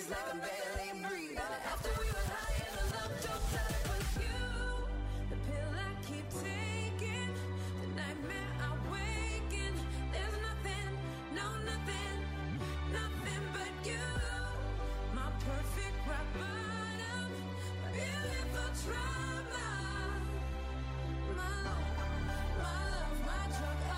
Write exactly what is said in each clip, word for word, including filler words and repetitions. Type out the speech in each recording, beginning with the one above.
feels like I'm barely breathing. After we were high and the love don't die with you. The pill I keep taking, the nightmare I waken. There's nothing, no nothing, nothing but you. My perfect rock bottom, my beautiful trauma. My love, my love, my drug, ah.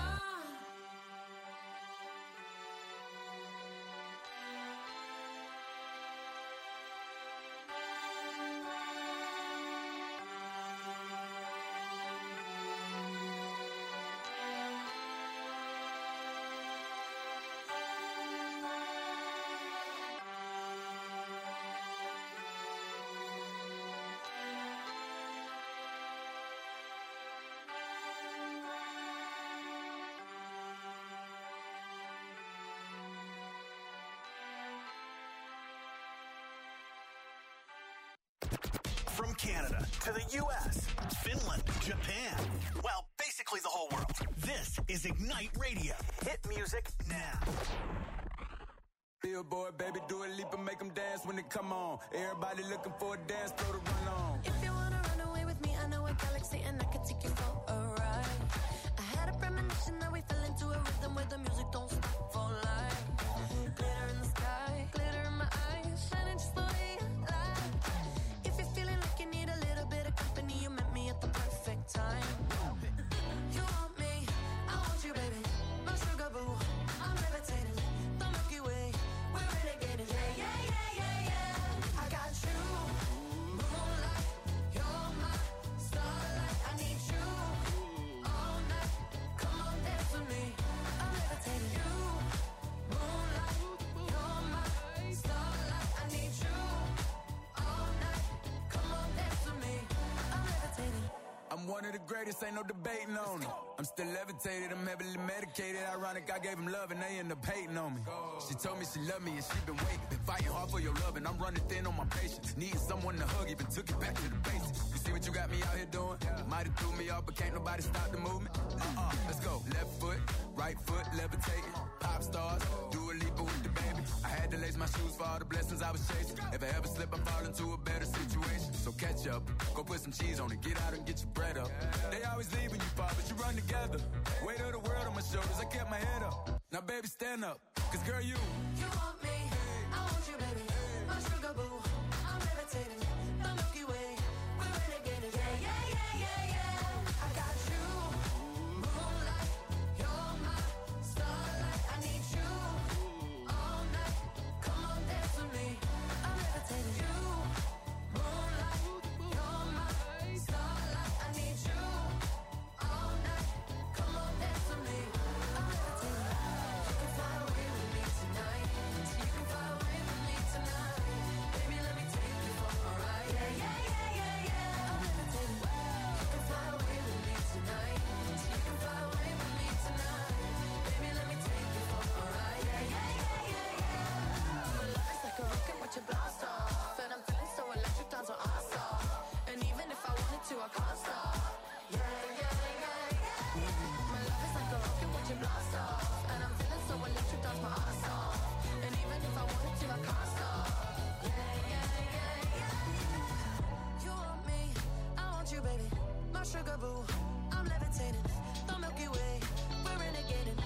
From Canada to the U S, Finland, Japan, well, basically the whole world. This is Ignite Radio. Hit music now. Billboard, baby, do a leap and make them dance when they come on. Everybody looking for a dance floor to run on. If you wanna run away with me, I know a galaxy and I can take you for a ride. I had a premonition that we fell into a rhythm where the music don't stop for life. Glitter in the sky, glitter in my eyes, shining just the way I like. If you're feeling like you need a little bit of company, you met me at the perfect time. You want me, I want you, baby. My sugar boo, I'm levitating. The Milky Way, we're renegading. Yeah, yeah, yeah, yeah, yeah. I got you, moonlight. You're my starlight. I need you all night. Come on, dance with me. I'm levitating. You, moonlight. You're my starlight. I need you all night. Come on, dance with me. I'm levitating. I'm one of the greatest, ain't no debating on it. I'm still levitated, I'm heavily medicated. Ironic, I gave them love and they end up hating on me. She told me she loved me and she been waiting. Been fighting hard for your love and I'm running thin on my patience. Needing someone to hug, even took it back to the basics. You see what you got me out here doing? Might have threw me off, but can't nobody stop the movement. Uh-uh, let's go. Left foot, right foot, levitating. Pop stars, do a leap with the baby. I had to lace my shoes for all the blessings I was chasing. If I ever slip, I fall into a better situation. So catch up, go put some cheese on it, get out and get your bread up. They always leave when you fall, but you run together. Weight of the world on my shoulders, I kept my head up. Now baby, stand up, cause girl, you You want me, I want you, baby. My sugar boo, I'm levitating. The Milky Way, we're renegading. Yeah, yeah, yeah, yeah, yeah. I got you, moonlight. You're my starlight. I need you all night. Come on, dance with me. I'm levitating. You, moonlight. You're my starlight. I need you all night. Come on, dance with me. I'm levitating. You can fly away with me tonight. You can fly away with me tonight. Baby, let me take you for a ride. Yeah, yeah, yeah, yeah, yeah. I'm levitating. You can fly away with me tonight. You can fly away with me tonight. Baby, let me take you for a ride. Yeah, yeah, yeah, yeah, yeah. My love is like a rocket, watch it blast off. And I'm feeling so electric, dance on our stop. And even if I wanted to, I can't stop. Yeah, yeah, yeah, yeah. My love is like a rocket, watch it blast off. And I'm feeling so electric, dance my ass off. And even if I wanted to, I can't stop. Yeah, yeah, yeah, yeah. You want me, I want you, baby. My sugar boo, I'm levitating. The Milky Way, we're renegading.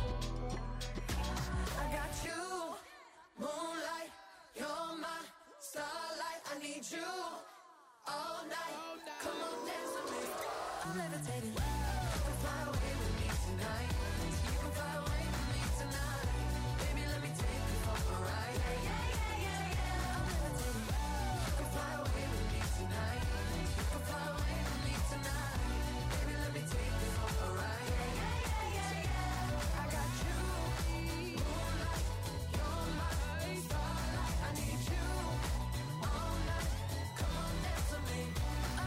I got you, moonlight. You're my starlight. I need you all night. Come on, dance with me. I'm levitating. You can fly away with me tonight. You can fly away with me tonight. Baby, let me take you for a ride. Yeah, yeah, yeah, yeah, yeah. I'm levitating. You can fly away with me tonight. You can fly away with me tonight. Baby, let me take you for a ride. Yeah, yeah, yeah, yeah, yeah. I got you, moonlight. You're my starlight. I need you all night. Come on, dance with me.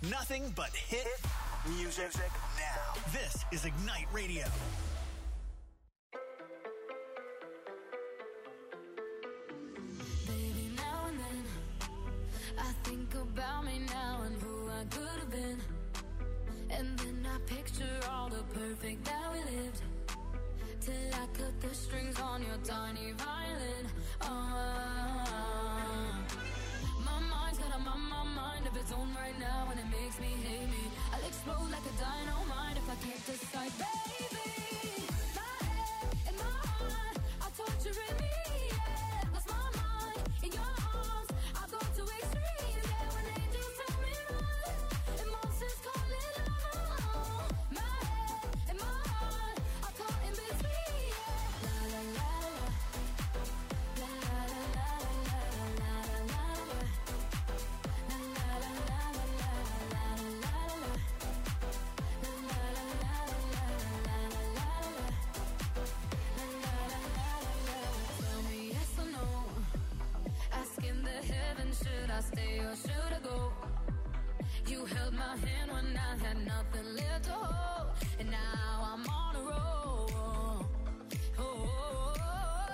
Nothing but hit music now. This is Ignite Radio. Baby, now and then I think about me now and who I could have been. And then I picture all the perfect that we lived. Till I cut the strings on your tiny violin. Uh, my mind's got a my, my mind of its own right now, and it makes me hate me. I'll explode like a dynamite if I can't decide, baby. My head and my heart are torturing me. Yeah, lost my mind in your arms. I go to extremes. Yeah, when angels tell me run, emotions call it love. My head and my heart are caught in between. Yeah, la la la la, la la la la la la la la, la la la la la la la la. Tell me yes or no. Asking the heavens, should I stay or should I go? You held my hand when I had nothing left to hold, and now I'm on a roll. Oh,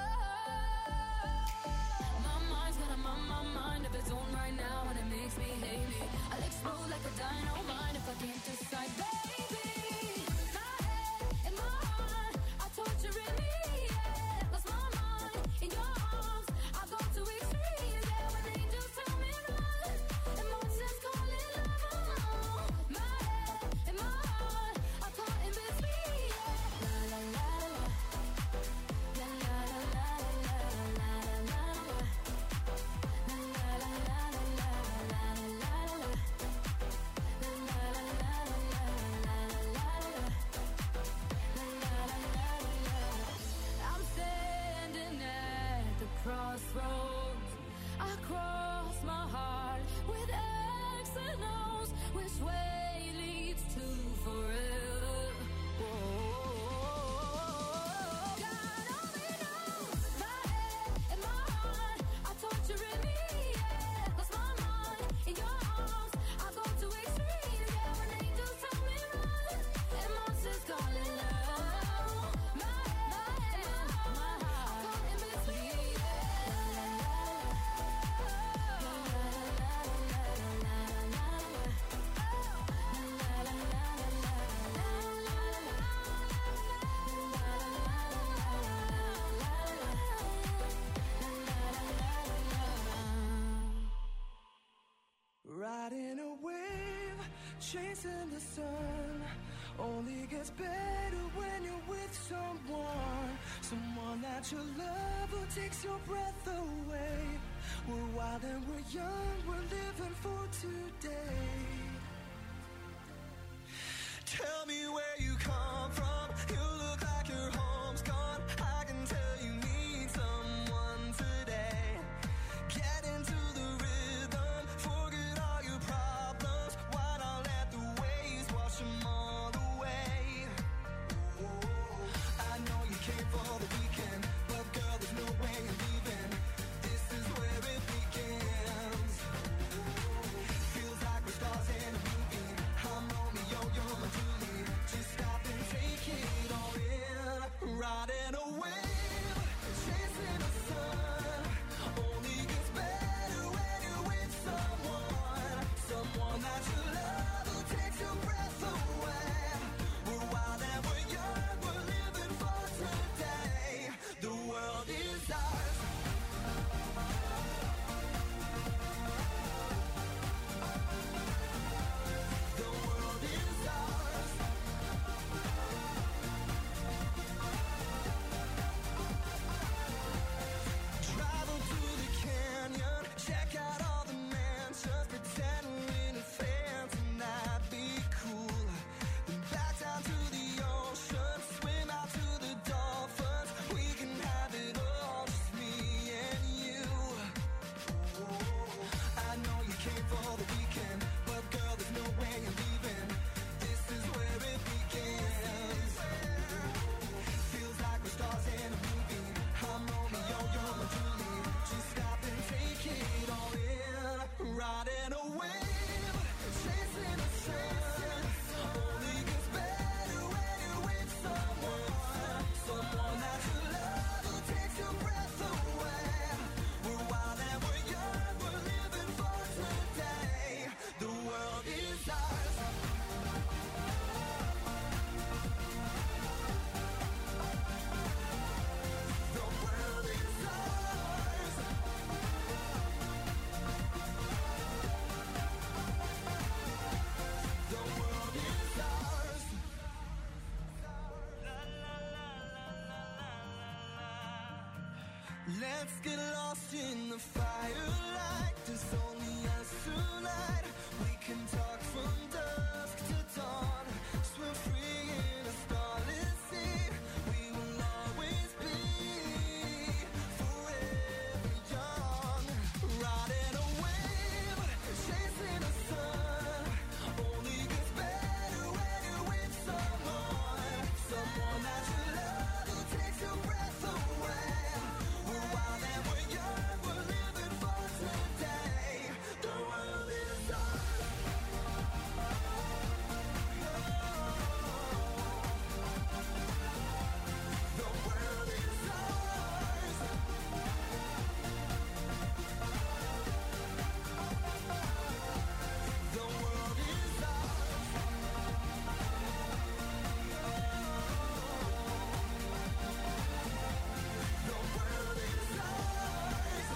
my mind's got a my, my mind of its own right now, and it makes me hate me. I'll explode like a dynamite if I can't decide, baby. My head and my heart are torturing me. Yeah, lost my mind in your arms. I go to extremes. Yeah, when angels tell me run, emotions call it love. My head and my heart are caught in between. Yeah, la la la la, la la la la la la la la, la la la la la la la la. I'm standing at the crossroads. I cross my heart with X and O's. Which way leads to forever? Whoa. God only knows. My head and my heart are torturing me. Yeah, lost my mind in your arms. I go to extremes. Yeah, when angels tell me run, and monsters call it love. My head, my heart, I'm caught in between. Riding a wave, chasing the sun. Only gets better when you're with someone. Someone that you love who takes your breath away. We're wild and we're young, we're living for today. Tell me where you come from. You look like your home's gone. I can tell you need someone today. Get into the rhythm, forget all your problems. Why not let the waves wash them all away? I know you came for the weekend, but girl, there's no way you're leaving. This is where it begins. Feels like we're stars in Let's get lost in the firelight. There's only us tonight. We can talk from dusk to dawn. Swim free in a starless sea. We will always be forever young. Riding a wave, chasing the sun. Only gets better when you're with someone. Someone that you love who takes your breath away. We're wild and we're young, we're living for today. The world is ours. The world is ours. The world is ours. The world is ours.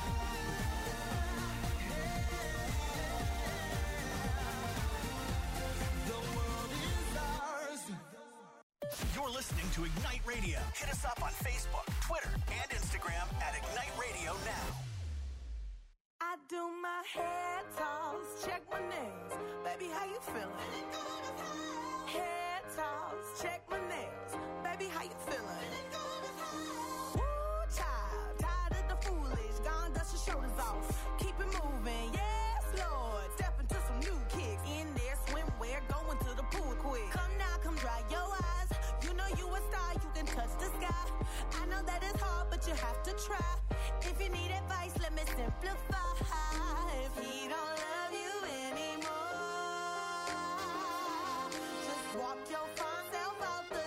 The world is ours. You're listening to Ignite Radio. Hit us up on Facebook, Twitter, and Instagram at Ignite Radio now. I do my hair toss, check my nails. Baby, how you feeling? Hair toss, check my nails. Baby, how you feeling? Woo, child, tired of the foolish. Gone, dust your shoulders off. Keep it moving, yes, Lord. Step into some new kicks. In there, swimwear, going to the pool quick. Come now, come dry your eyes. You know you a star, you can touch the sky. I know that it's hard, but you have to try. If you need advice, let me simplify. If he don't love you anymore, just walk your fine self out the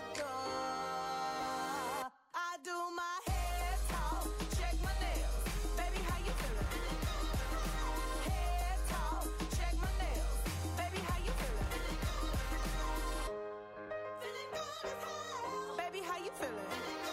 door. I do my hair talk, check my nails. Baby, how you feeling? Hair talk, check my nails. Baby, how you feeling? Feeling good as hell. Baby, how you feeling?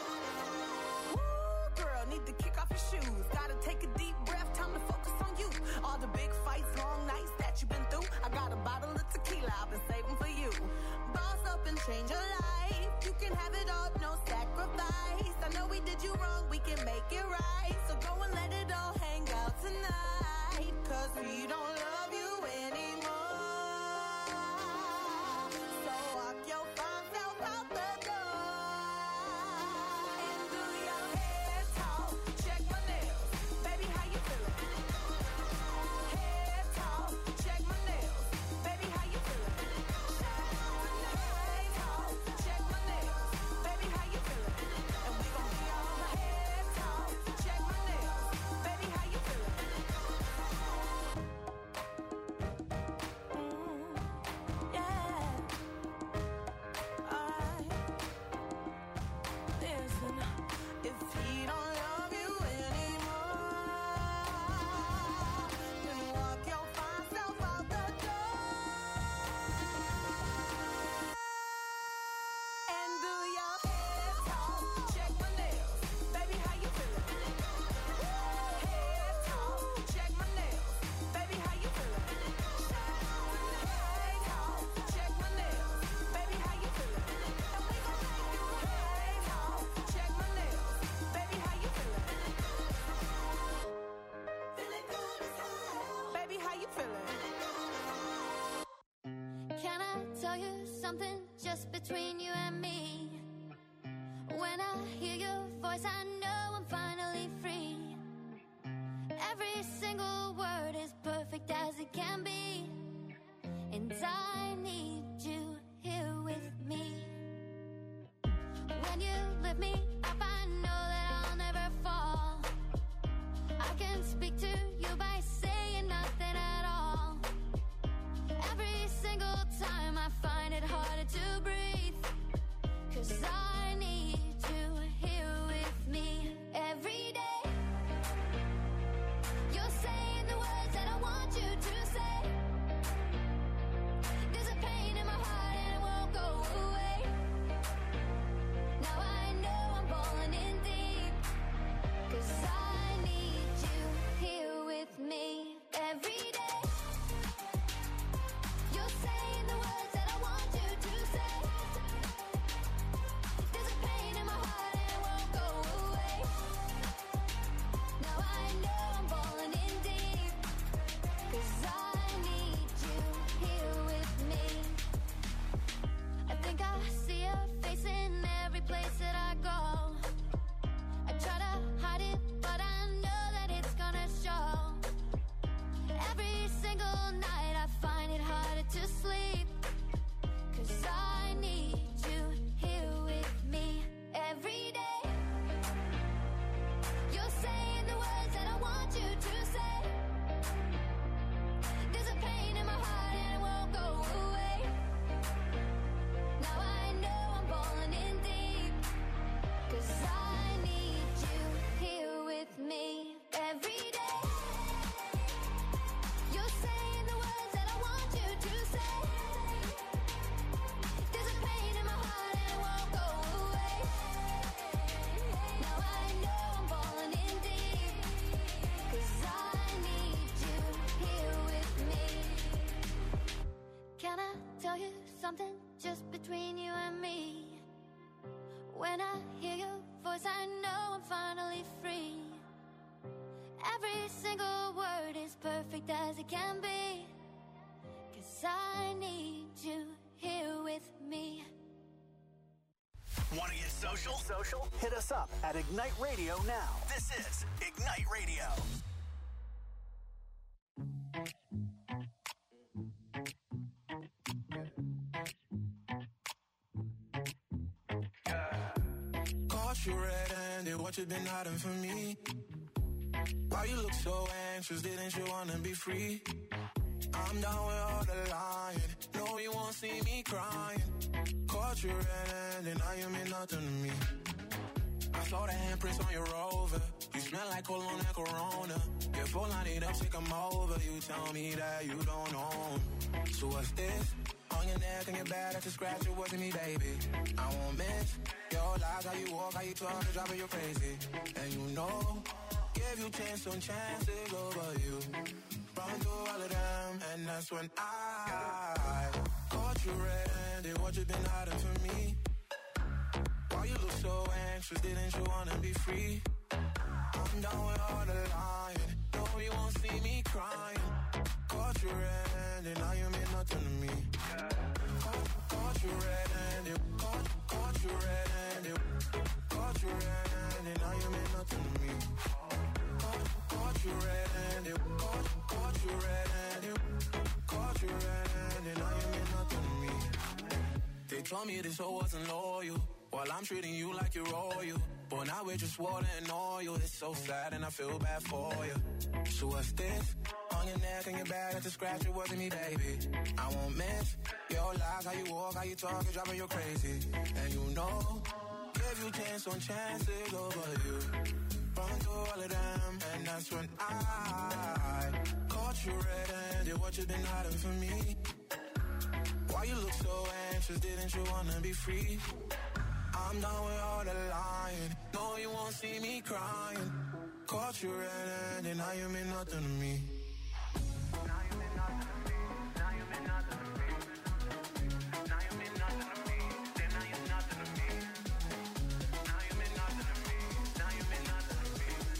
Woo, girl, need to kick off your shoes. Gotta take a deep breath, time to focus on you. All the big fights, long nights that you've been through. I got a bottle of tequila I've been saving for you. Boss up and change your life. You can have it all, no sacrifice. I know we did you wrong, we can make it right. So go and let it all hang out tonight. Cause we don't love you anymore. So walk your fine self out the door. And do your hair talk, check my nails. Baby, how you feeling? Hair talk, check my nails. Baby, how you feeling? Hair talk, check my nails. Baby, how you feeling? And we gon' be all hair talk, check my nails. Baby, how you feeling? Mm, yeah. Alright. Listen, if he don't love you anymore, then walk your fine self out the door. And do your hair talk, check my nails. Baby, how you feeling? Hair talk, check my nails. Baby, how you feeling? Hair talk, check my nails. Baby, how you feeling? And we gon' make you hair talk, check my nails. Baby, how you feeling? Feeling good as hell. Baby, how you feeling? Can I tell you something just between you and me? When I hear your voice, I know I'm finally free. Every single word is perfect as it can be. And I need you here with me. When you lift me up, I know that I'll never fall. I can speak to you by saying nothing at all. Every single time I find it harder to breathe. Cause I need you here with me every day. You're saying the words that I want you to say. There's a pain in my heart and it won't go away. Now I know I'm something just between you and me. When I hear your voice, I know I'm finally free. Every single word is perfect as it can be. 'Cause I need you here with me. Want to get social? Social? Hit us up at Ignite Radio now. This is Ignite Radio. Caught you red-handed, what you been hiding from me? Why you look so anxious, didn't you wanna be free? I'm down with all the lying, no you won't see me crying. Caught you red-handed, now you mean nothing to me. I saw the handprints on your Rover, you smell like cologne and Corona. Your phone line it up, sick I'm over, you tell me that you don't own. So what's this? On your neck and your back, that's a scratch, it wasn't me, baby. I won't miss your lies, how you walk, how you talk, it's driving you crazy. And you know, give you chance on chances over you. Run through all of them, and that's when I caught you red-handed, what you been hiding from me? Why you look so anxious, didn't you wanna be free? I'm down with all the lying, no you won't see me crying. Caught you red-handed, now you mean nothing to me. Caught, caught you red-handed, caught, caught you red-handed, caught you red-handed, now you mean nothing to me. Caught, caught you red-handed, caught, caught you red-handed, caught you red-handed, now you mean nothing to me. They told me this hoe wasn't loyal, while I'm treating you like you're royal. But now we're just water and oil. It's so sad and I feel bad for you. So what's this? On your neck and your back, that's a scratch, it wasn't me, baby. I won't miss your lies, how you walk, how you talk, it's driving you crazy. And you know, give you chance on chances over you. Run through all of them, and that's when I caught you red-handed, what you been hiding from me? Why you look so anxious, didn't you wanna be free? I'm done with all the lying, no you won't see me crying. Caught you red-handed, now you mean nothing to me. Now you mean nothing to me, now you mean nothing to me. Now you mean nothing to me, then now you're nothing to me. Now you mean nothing to me, now you mean nothing to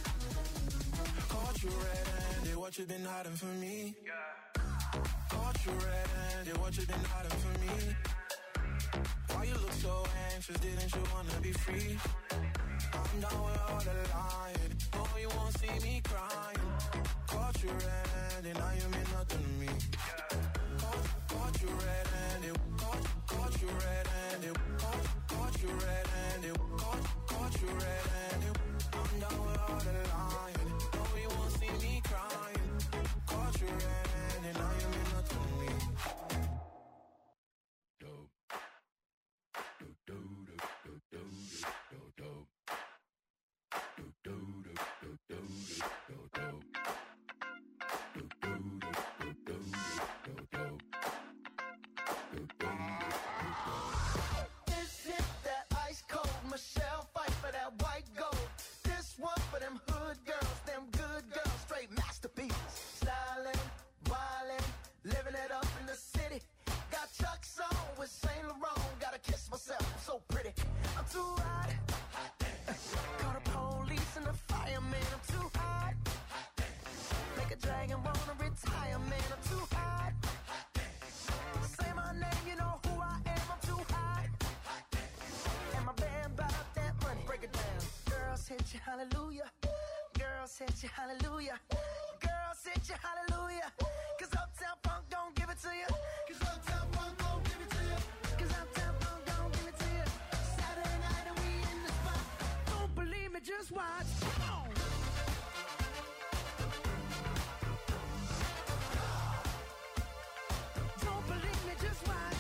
me. Caught you red-handed, what you been hiding from me? Caught you red-handed, what you been hiding from me? Why you look so anxious, didn't you wanna be free? I'm down with all the lying, no you won't see me crying. Caught you red-handed, now you mean nothing to me. Caught, caught you red-handed, caught, caught you red-handed, caught, caught you red-handed, caught, caught you red-handed. I'm down with all the lying, no you won't see me crying. Caught you red-handed, now you mean nothing to me. This hit that ice cold, Michelle fight for that white gold. This one for them hood girls, them good girls, straight masterpieces. Stylin', wildin', living it up in the city. Got Chuck's on with Saint Laurent, gotta kiss myself, I'm so pretty. I'm too hot. Call the police and the fireman, I'm too hot. Make a dragon wanna retire, man, I'm too hot. Say my name, you know who I am, I'm too hot. And my band bought that money, break it down. Girls hit you, hallelujah. Girls hit you, hallelujah. Girls hit you, hallelujah. Cause Uptown Funk don't give it to you. Cause Uptown Funk don't give it to you. Cause Uptown Funk don't give it to you. Saturday night and we in the spot. Don't believe me, just watch. Come on. Don't believe me, just watch.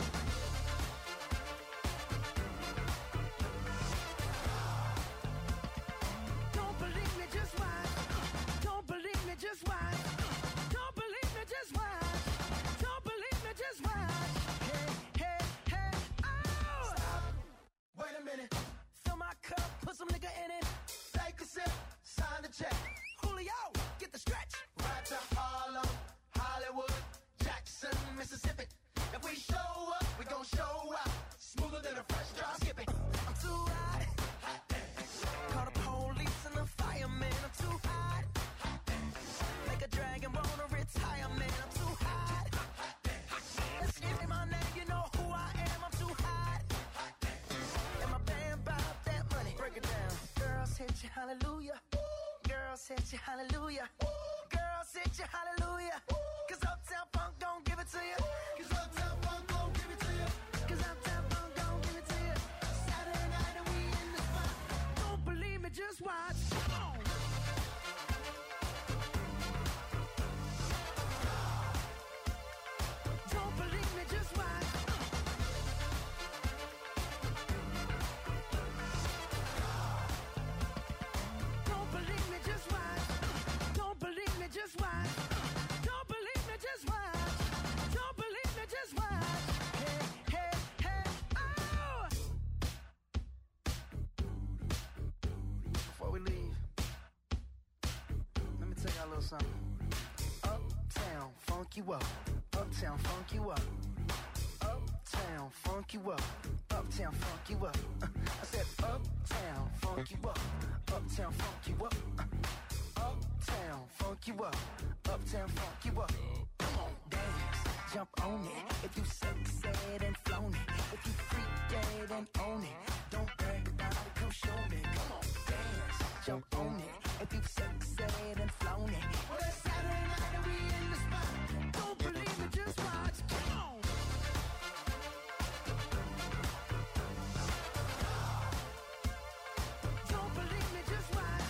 Don't believe me, just watch. Don't believe me, just watch. Don't believe me, just watch. Don't believe hallelujah. Girls hit you hallelujah. Girls hit you hallelujah. Cause Uptown Funk don't give it to you. Cause Uptown Funk don't give it to you. Cause Uptown Funk don't give it to you. Saturday night and we in the spot. Don't believe me, just watch. Come on. Don't believe me, just watch. Don't believe me, just watch. Don't believe me, just watch. Don't believe me, just watch. Don't believe me, just watch. Hey, hey, hey, oh! Before we leave, let me tell y'all a little something. Uptown, funk you up. Uptown, funk you up. Uptown, funk you up. Uptown, funk you up. Uh, I said uptown, funk you up. Uptown, funk you up. Uh, uptown, funk you up. Uptown, funk you up. Come on, dance, jump on it. If you succeed and flown it. If you freak dead and own it. Don't brag about it, come show me. Come on, dance, jump on it. If you succeed and flown it. Well, it's Saturday night and we in the spot. Don't believe me, just watch. Come on. Don't believe me, just watch.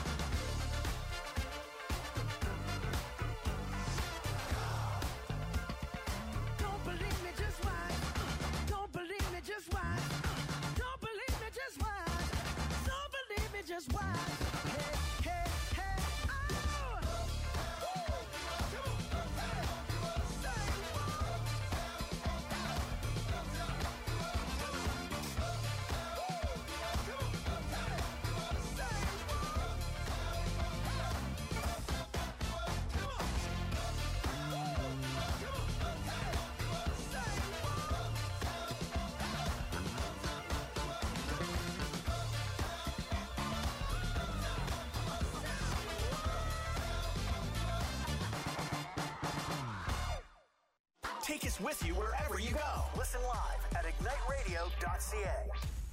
Don't believe me, just watch. Don't believe me, just watch. Don't believe me, just watch. Don't believe me, just watch. Hey, hey, hey, oh! Take us with you wherever you go. Listen live at ignite radio dot c a.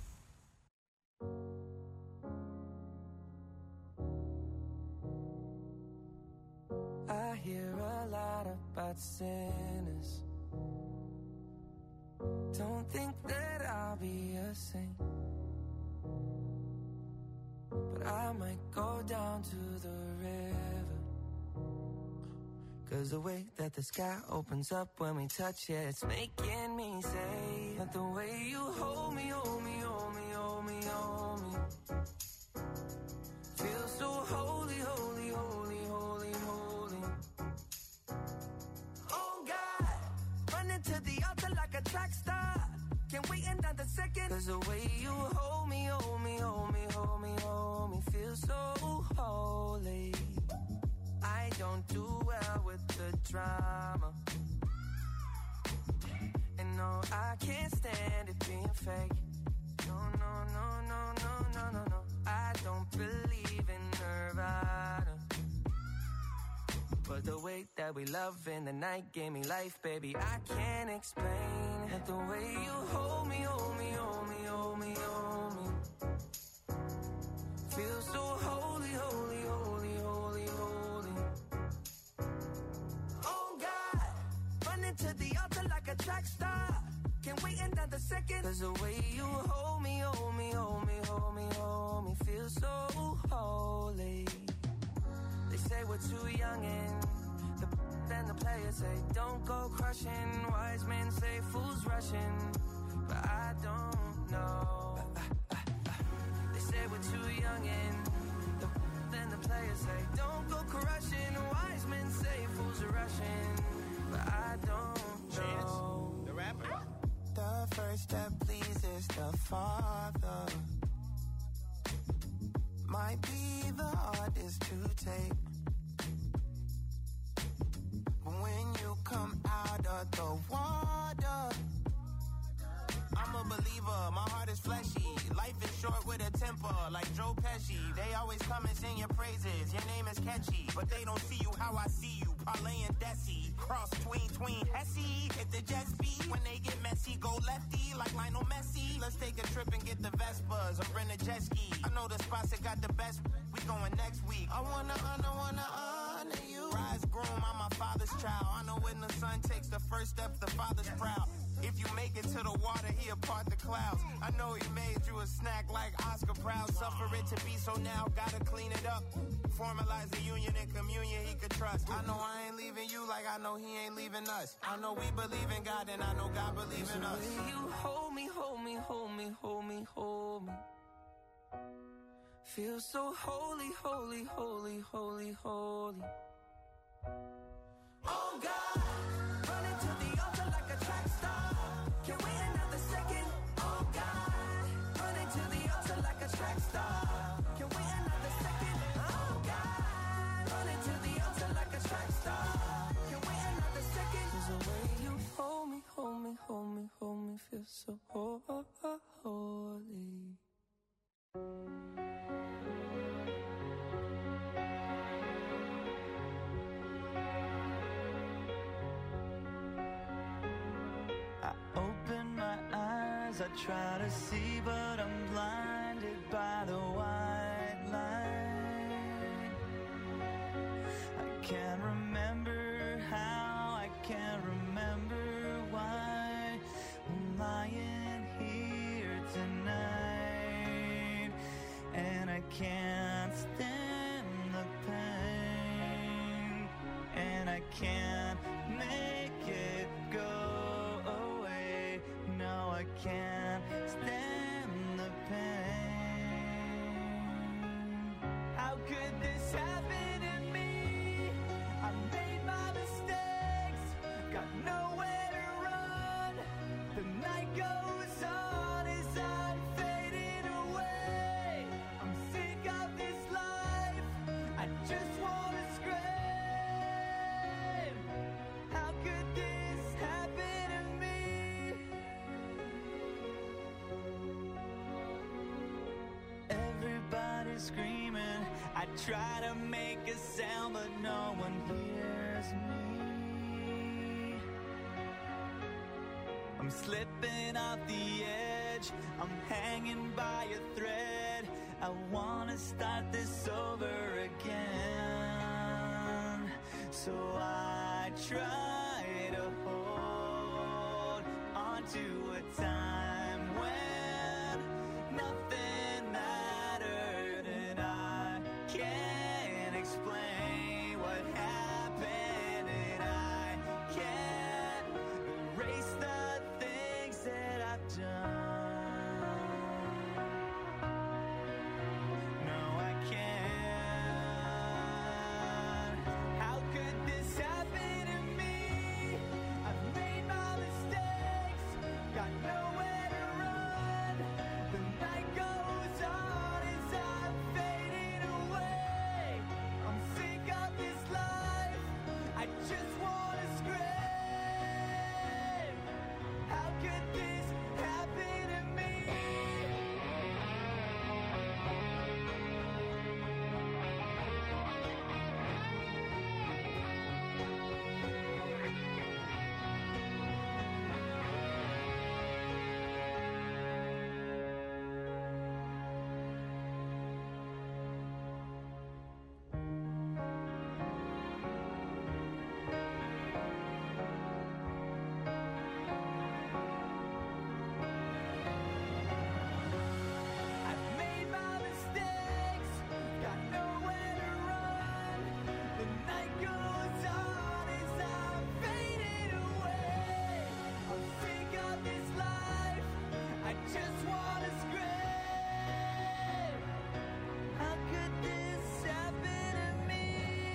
I hear a lot about sinners. Don't think that I'll be a saint, but I might go down to the river. Cause the way that the sky opens up when we touch it, it's making me say that the way you hold me, hold me, hold me, hold me, hold me, feel so holy, holy, holy, holy, holy. Oh God, running to the altar like a track star. Can't wait another second. Cause the way you hold me, hold me, hold me, hold me, hold me, feel so holy. I don't do well with the drama, and no, I can't stand it being fake. No, no, no, no, no, no, no, no. I don't believe in Nirvana, but the way that we love in the night gave me life, baby. I can't explain that the way you hold me, hold me, hold me, hold me, hold me, feel so holy, holy, holy, holy, holy. Oh God, running to the altar like a track star. Can't wait another second. Cause the way you hold me, hold me, hold me, hold me, hold me, feel so holy. They say we're too young and the then the players say don't go crushing. Wise men say fools rushing, but I don't know. They say we're too young and the then the players say don't go crushing. Wise men say fools are rushing, but I don't know. Chance, the rapper. The first that pleases the Father might be the hardest to take. But when you come out of the water, I'm I'm a believer, my heart is fleshy. Life is short with a temper, like Joe Pesci. They always come and sing your praises, your name is catchy. But they don't see you how I see you, parlay and Desi. Cross tween, tween, Hesse. Hit the jet speed, when they get messy, go lefty, like Lionel Messi. Let's take a trip and get the Vespas, or rent a jet ski. I know the spots that got the best, we going next week. I wanna honor, wanna honor you. Rise groom, I'm my father's child. I know when the son takes the first step, the father's proud. If you make it to the water, he'll part the clouds. I know he made you a snack like Oscar Proud. Suffer it to be, so now gotta clean it up. Formalize the union and communion he could trust. I know I ain't leaving you like I know he ain't leaving us. I know we believe in God and I know God believes in us. You hold me, hold me, hold me, hold me, hold me. Feel so holy, holy, holy, holy, holy. Oh God, running to the altar like a track star. Can we another second? Oh God, running to the altar like a track star. Can we another second? Oh God, running to the altar like a track star. Can we another second? 'Cause the way you hold me, hold me, hold me, hold me, feel so holy. I try to see, but I'm blinded by the white light. I can't remember how, I can't remember why I'm lying here tonight. And I can't stand the pain, and I can't make it go away. No, I can't stand the pain. How could this happen to me? I made my mistakes, got nowhere to run. The night goes on as I'm fading away. I'm sick of this life, I just wanna scream. How could this happen to me? Everybody's screaming, I try to make a sound, but no one hears me. I'm slipping off the edge, I'm hanging by a thread. I wanna start this over again. So I try to hold on to a time when nothing mattered, and I can't explain what happened, and I can't erase the things that I've done. No, I can't. How could this happen to me? I've made my mistakes, got nowhere to run. The night goes on as I'm fading away. I'm sick of this life, I just wanna scream. How could this happen to me? I've made my mistakes, got nowhere to run. The night goes on as I'm fading away. I'm sick of this life, I just wanna scream. How could this happen to me?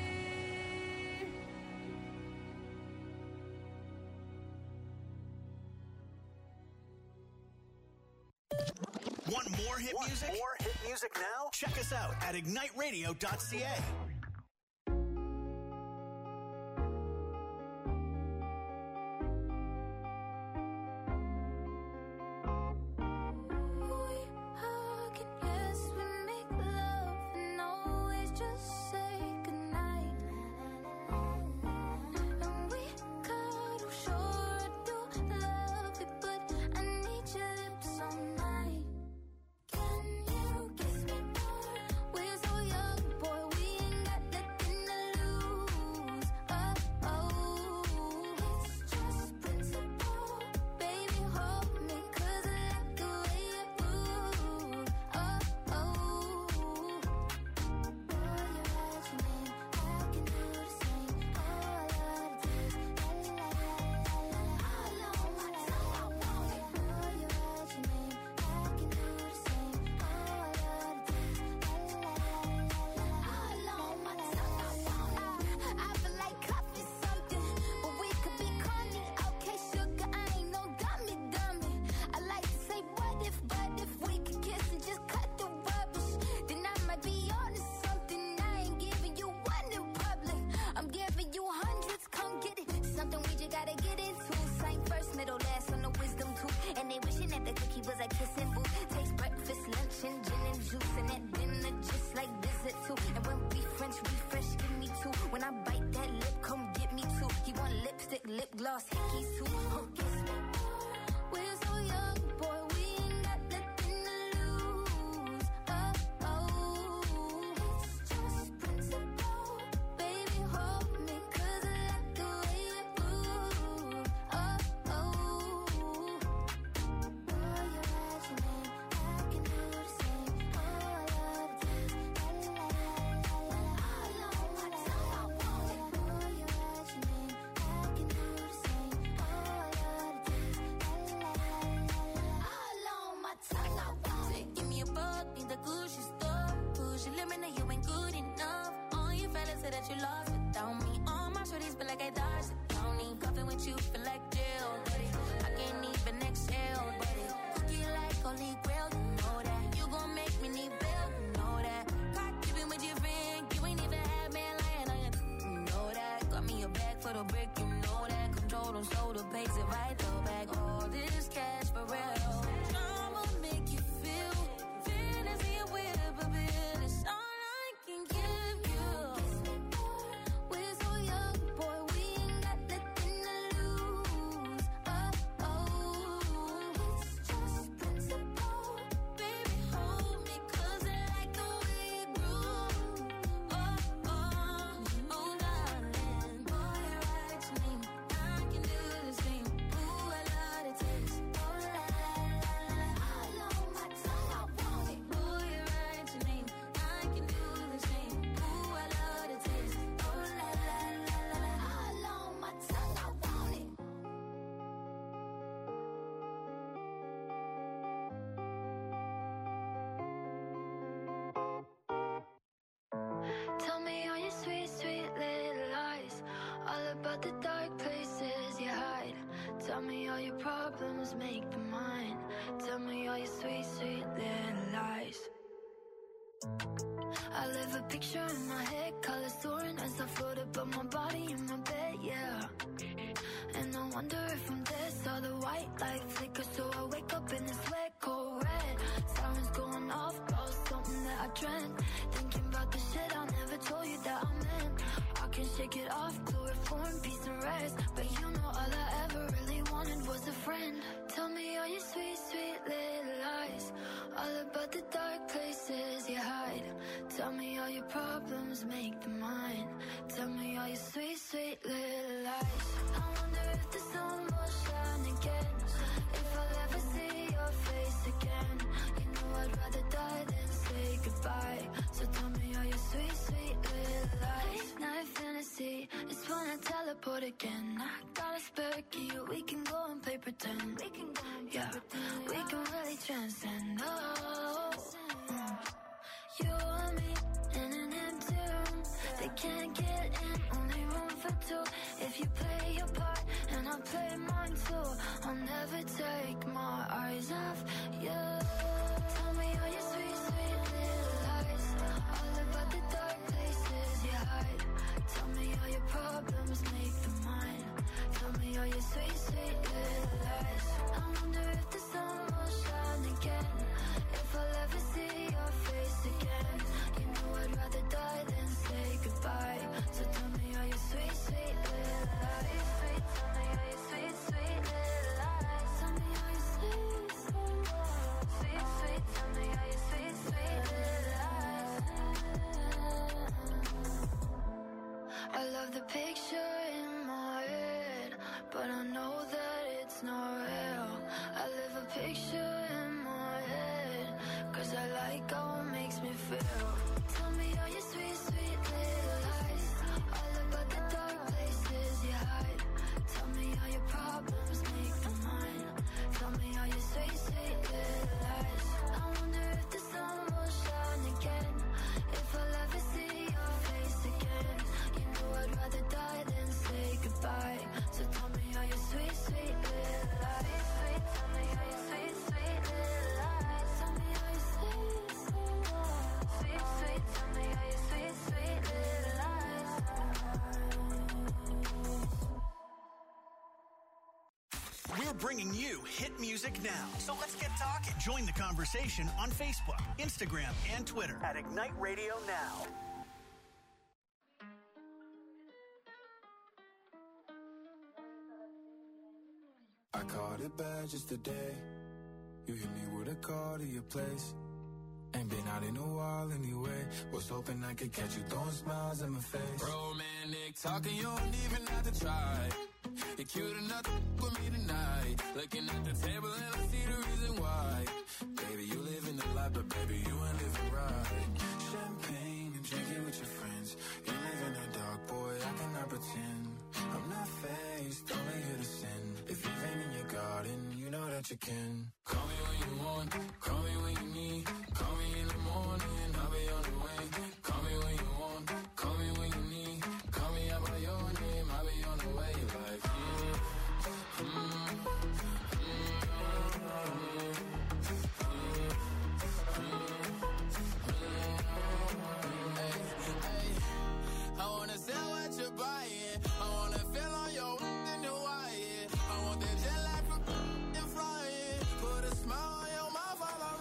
Want more hit Want music? more hit music now? Check us out at ignite radio dot c a. gloss, hickey suit, huh, kiss me. We're so young, boy, we ain't got nothing to lose. Oh, oh, it's just principle. Baby, hold me, 'cause I like the way you move. Oh, oh, boy, you're at your name, I can do the same. Oh, I love the taste, la la la la la la. All on my tongue, I want it. Boy, you're at your name, I can do the same. Oh, I love the taste, la la la la la. All on my tongue, I want it. Give me a buck, need the Gucci store. Push your limit, now you ain't good enough. All your fellas say that you lost without me. All my shorties feel like I dodged the county. Coffee with you feel like jail, buddy. I can't even exhale, buddy. Cookie like holy grail, you know that. You gon' make me need bail, you know that. Caught keeping with your friend, you ain't even had man lying on you, you know that. Got me a bag for the brick, you know that. Control them, so the pace it right, throw back all this cash for real. I'ma make you feel fantasy with a bill. It's all I can give you. We're so young, boy, we ain't got nothing to lose. Oh, oh, it's just principle. Baby, hold me, 'cause I like the way you groove. Oh, oh, oh, darling, boy, I write your name, I can do the same. Ooh, I love the taste. Oh, la la la la, all on my tongue, I want it. Boy, I write your name, I can do the same. Ooh, I love the taste. Oh, la la la la la, all on my tongue, I want it. Tell me all your sweet, sweet little lies, all about the dark places you hide. Tell me all your problems, make them mine. Tell me all your sweet, sweet little lies. I live a picture in my head, colors soaring as I float above my body in my bed, yeah. And I wonder if I'm dead, saw the white light flicker, so I wake up in this wet, cold red. Sirens going off, about something that I dreamt. Thinking about the shit I never told you that I meant. I can shake it off, chloroform, peace and rest. But you know all I ever really wanted was a friend. Tell me all your sweet, sweet little lies, all about the dark places you hide. Tell me all your problems, make them mine. Tell me all your sweet, sweet little lies. I wonder if the sun will shine again, if I'll ever see your face again. You know I'd rather die than say goodbye. So tell me all your sweet, sweet little lies. Late night fantasy, it's when I teleport again. I got a spare key, we can go and play pretend. We can go and play yeah, pretend. We can really transcend. Oh, mm. You and me in an empty room. They can't get in, only room for two. If you play your part and I play mine too, I'll never take my eyes off you. Tell me all your sweet, sweet little lies, all about the dark places you hide. Tell me all your problems, make them mine. Tell me all your sweet, sweet little lies. I wonder if the sun will shine again, if I'll ever see your face again. You know I'd rather die than say goodbye. So tell me all your sweet, sweet little lies. Sweet, tell me all your sweet, sweet little lies. Tell me all your sweet, sweet lies. Sweet, sweet, tell me all your sweet, sweet little lies. I love the picture in my head, but I know that it's not real. I live a picture in my head, 'cause I like how it makes me feel. Tell me all your sweet, sweet little lies, all about the dark places you hide. Tell me all your problems, make them mine. Tell me all your sweet, sweet little lies. I wonder if the sun will shine again, if I'll ever see your face again. You know I'd rather die than say goodbye. So tell me all your sweet, sweet little lies. Sweet, tell me all your sweet, sweet little lies. Tell me all your sweet, sweet lies. Sweet, sweet, tell me all your sweet, sweet little lies. We're bringing you hit music now. So let's get talking. Join the conversation on Facebook, Instagram, and Twitter at Ignite Radio Now. I caught it bad just today. You hit me with a call to your place. Ain't been out in a while anyway. Was hoping I could catch you throwing smiles in my face. Romantic talking, you don't even have to try. You're cute enough to f- with me tonight. Looking at the table and I see the reason why. Baby, you live in the life, but baby, you ain't living right. Champagne and drinking with your friends. You live in the dark, boy, I cannot pretend. I'm not faced, only here to sin. If you've been in your garden, you know that you can. Call me when you want, call me when you need. Call me in the morning, I'll be on the way. Call me when you want, call me when you need. Call me out by your name, I'll be on the way. Like, mm, mm, mm, hey, hey. I wanna sell what you're buying. I wanna feel on your in the wire. I want that jet lag from and flying. Put a smile on your mouth while I'm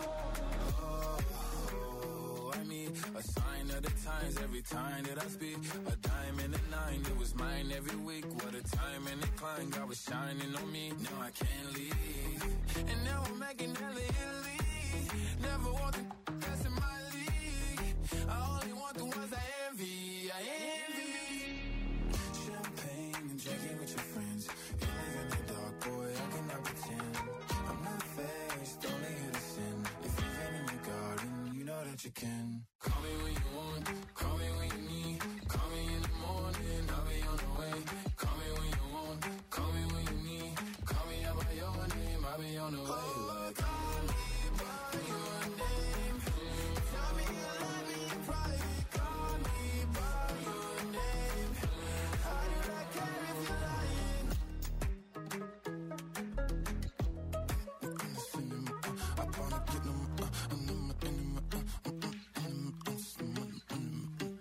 oh, I mean, a sign of the times every time that I speak. A dime and a nine, it was mine every week. What a time and a climb, God was shining on me. Now I can't leave, and now I'm making hella Italy. Never want the best in my league. I only want the ones I envy. I envy. Champagne and drinking with your friends. You live in the dark, boy, I cannot pretend. I'm not faced, only here to sin. If you've been in your garden, you know that you can. Call me when you want, call me when you need. Call me in the morning, I'll be on the way. Call me when you want, call me when you need. Call me out by your name, I'll be on the way. Like, call me by your name. Tell me you love me in private. Call me by your name. How did I care if you're lying? I wanna get them, uh, and them, and them, uh, mm, mm, and them, uh, mm, mm, mm.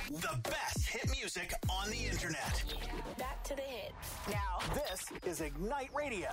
The best hit music on the internet. Back to the hits. Now, this is Ignite Radio.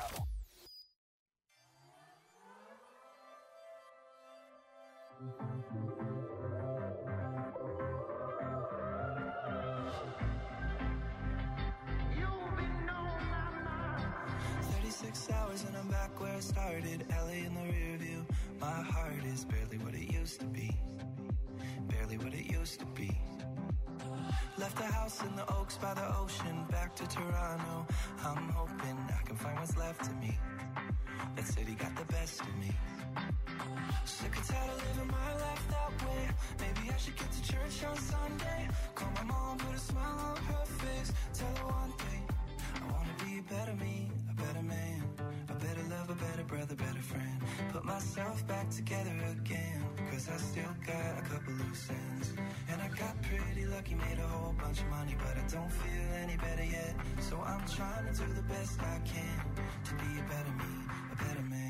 thirty-six hours and I'm back where I started. L A in the rear view. My heart is barely what it used to be. Barely what it used to be. Left the house in the Oaks by the ocean. Back to Toronto. I'm hoping I can find what's left of me. That city got the best of me. Sick and tired of living my life that way. Maybe I should get to church on Sunday. Call my mom, put a smile on her face. Tell her one thing, I wanna be a better me, a better man, a better love, a better brother, better friend. Put myself back together again, cause I still got a couple loose ends. And I got pretty lucky, made a whole bunch of money, but I don't feel any better yet. So I'm trying to do the best I can to be a better me, a better man.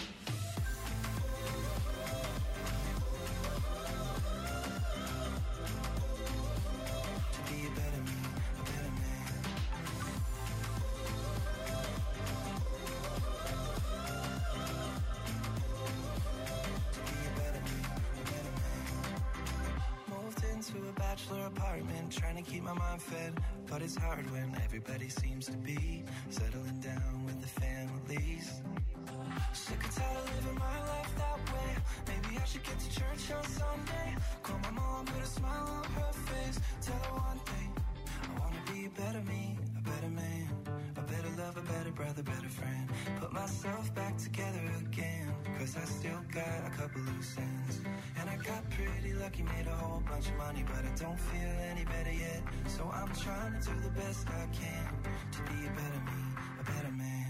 Apartment, trying to keep my mind fed, but it's hard when everybody seems to be settling down with the families. Sick and tired of living my life that way. Maybe I should get to church on Sunday. Call my mom, put a smile on her face. Tell her one thing, I wanna be a better me, a better man, a better love, a better brother, better friend. Put myself back together again, cause I still got a couple loose ends. And I got pretty lucky, made a whole bunch of money, but I don't feel any better yet. So I'm trying to do the best I can to be a better me, a better man.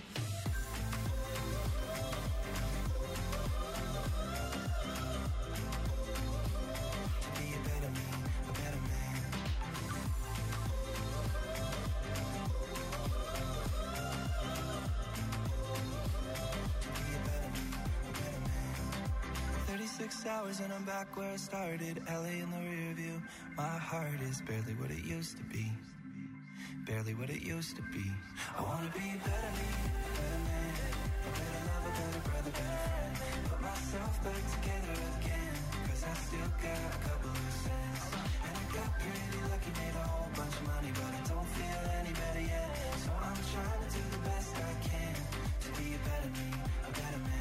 To be a better me, a better man. thirty-six hours and I'm back where I started. L A in the rear view. My heart is barely what it used to be. Barely what it used to be. I wanna be a better me, a better man, a better love, a better brother, better friend. Put myself back together again, cause I still got a couple loose ends. And I got pretty lucky, made a whole bunch of money, but I don't feel any better yet. So I'm trying to do the best I can to be a better me, a better man.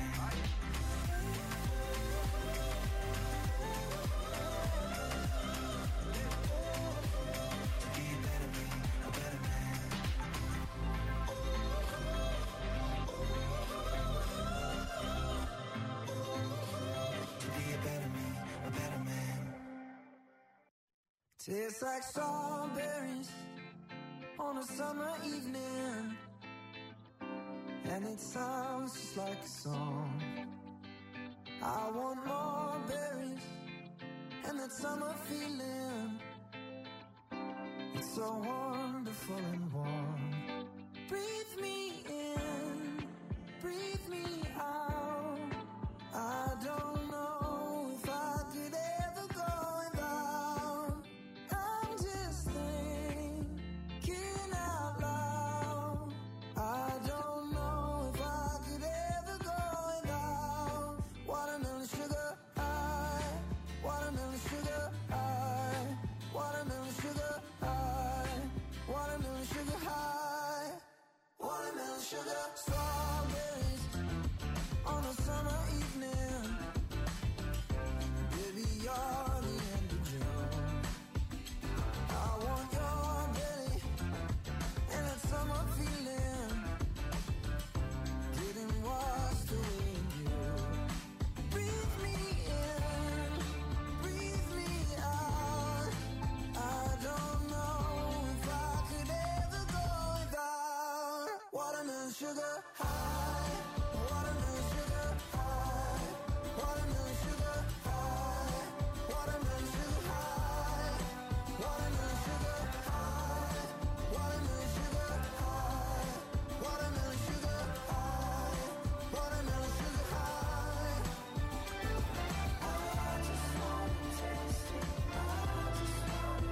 Tastes like strawberries on a summer evening, and it sounds just like a song. I want more berries and that summer feeling. It's so wonderful and warm. Breathe me in, breathe me out. I don't know if I could ever go without. I'm just thinking out loud. I don't know if I could ever go without. Watermelon sugar high, watermelon sugar high, watermelon sugar high, watermelon sugar high, watermelon sugar. Strawberries on a summer evening. Baby, you're the end of June. I want your belly and that summer feeling, getting washed away in you. Breathe me in, breathe me out. I don't know if I could ever go without. Watermelon sugar high, watermelon sugar high, watermelon sugar high, watermelon sugar high, watermelon sugar high, watermelon sugar high, watermelon sugar high, watermelon sugar high. I just wanna taste it, I just wanna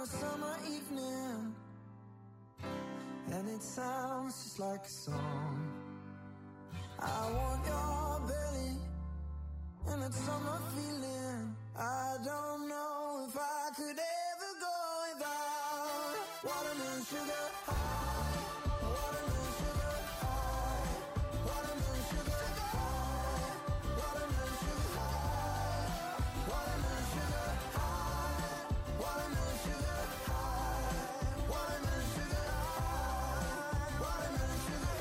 a summer evening, and it sounds just like a song. I want your belly and that summer feeling. I don't know if I could ever go without watermelon sugar high, watermelon sugar high, watermelon sugar high, watermelon sugar high, watermelon sugar high, watermelon sugar high, watermelon sugar high, watermelon sugar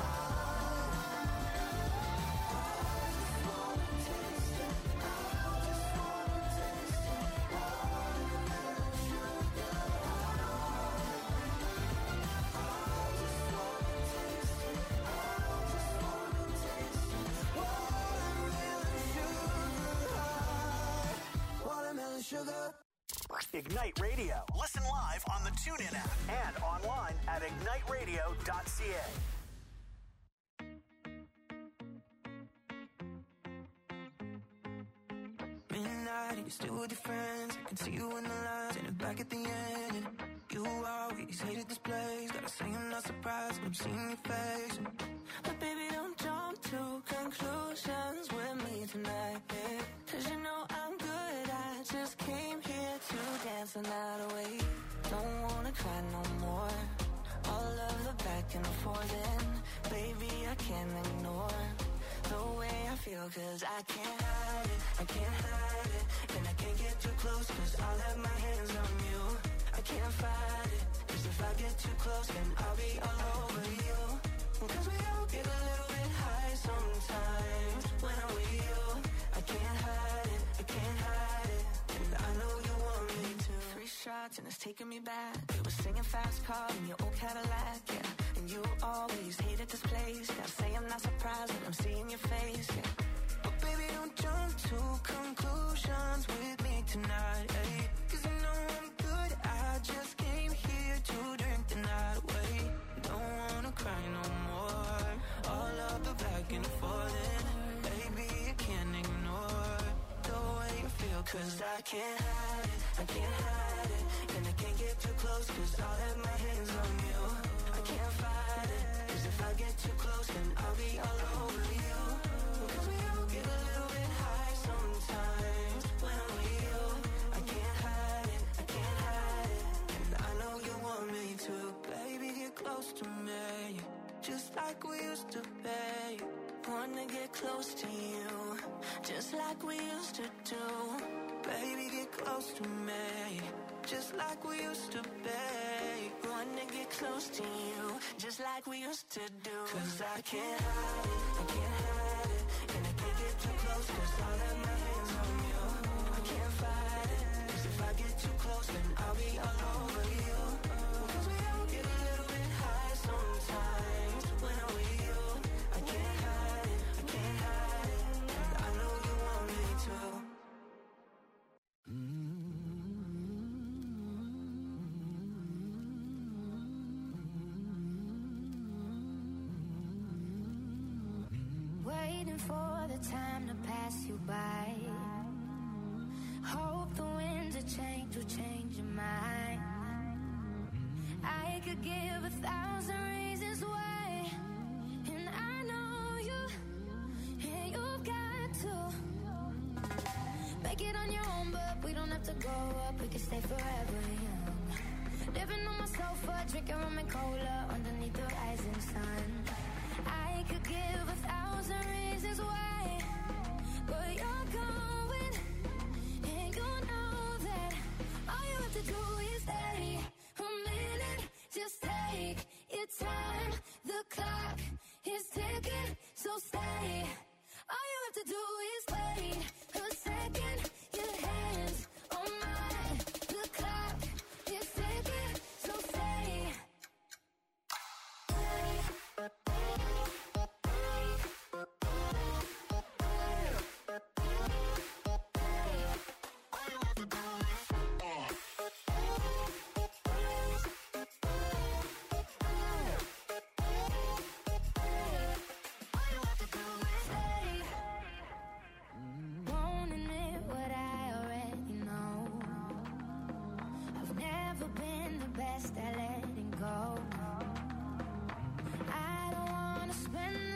sugar. Ignite Radio. Listen live on the TuneIn app and online at ignite radio dot c a. Midnight, you're still with your friends. I can see you in the lines and back at the end. And you always hated this place. Gotta say I'm not surprised when I'm seeing your face. But baby, don't jump to conclusions with me tonight, babe. Cause you know I'm good, I just came here to dance the night away. Don't wanna cry no more. All of the back and forth, and baby, I can't ignore the way I feel, cause I can't hide it, I can't hide it. And I can't get too close, cause I'll have my hands on you. I can't fight it, cause if I get too close, then I'll be all over you. Cause we all get a little bit high sometimes when I'm with you. I can't hide it, I can't hide it, and I know you want me to. Three shots and it's taking me back. We were singing fast car in your old Cadillac, yeah. And you always hated this place. Gotta say I'm not surprised when I'm seeing your face, yeah. But baby, don't jump to conclusions with me tonight, ayy. Cause you know I'm good, I just came here to drink the night away. Don't wanna cry no more. All of the back and forth, and baby, you can't ignore the way you feel, cause I can't hide it, I can't hide it. And I can't get too close, cause I'll have my hands on you. I can't fight it, cause if I get too close, then I'll be all over you. Cause we all get a little bit high sometimes when I'm with you. I can't hide it, I can't hide it, and I know you want me to. Baby, get close to me, just like we used to be. Wanna get close to you, just like we used to do. Baby, get close to me, just like we used to be. Wanna get close to you, just like we used to do. Cause I can't hide it, I can't hide it. And I can't get too close, cause I'll have my hands on you. I can't fight it, cause if I get too close, then I'll be all over you. Cause we all get a little bit high sometimes when I'm with you. I can't hide it, I can't hide it, and I know you want me to. Waiting for the time to pass you by. Hope the winds of change will change your mind. I could give a thousand reasons why, and I know you, and you've got to make it on your own, but we don't have to grow up, we can stay forever young. Living on my sofa, drinking rum and cola underneath the rising sun. I could give a thousand reasons why, but you're going, and you know that all you have to do is stay a minute. Just take your time, the clock is ticking, so stay. All you have to do is wait a second, your hands on mine. The clock is ticking, so stay. best at letting go. I don't wanna spend